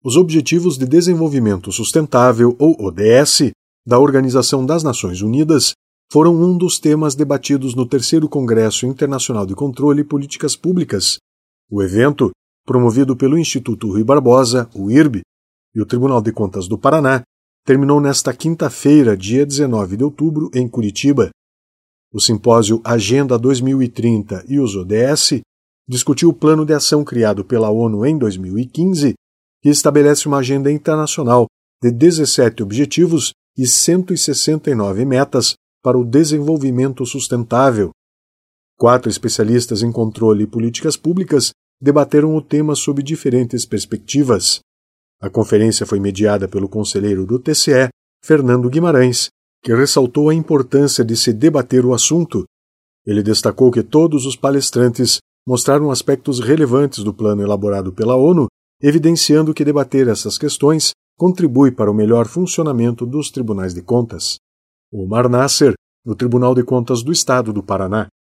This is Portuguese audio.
Os Objetivos de Desenvolvimento Sustentável, ou ODS, da Organização das Nações Unidas, foram um dos temas debatidos no 3º Congresso Internacional de Controle e Políticas Públicas. O evento, promovido pelo Instituto Rui Barbosa, o IRB, e o Tribunal de Contas do Paraná, terminou nesta quinta-feira, dia 19 de outubro, em Curitiba. O simpósio Agenda 2030 e os ODS discutiu o plano de ação criado pela ONU em 2015, que estabelece uma agenda internacional de 17 objetivos e 169 metas para o desenvolvimento sustentável. 4 especialistas em controle e políticas públicas debateram o tema sob diferentes perspectivas. A conferência foi mediada pelo conselheiro do TCE, Fernando Guimarães, que ressaltou a importância de se debater o assunto. Ele destacou que todos os palestrantes mostraram aspectos relevantes do plano elaborado pela ONU, evidenciando que debater essas questões contribui para o melhor funcionamento dos tribunais de contas. Omar Nasser, do Tribunal de Contas do Estado do Paraná.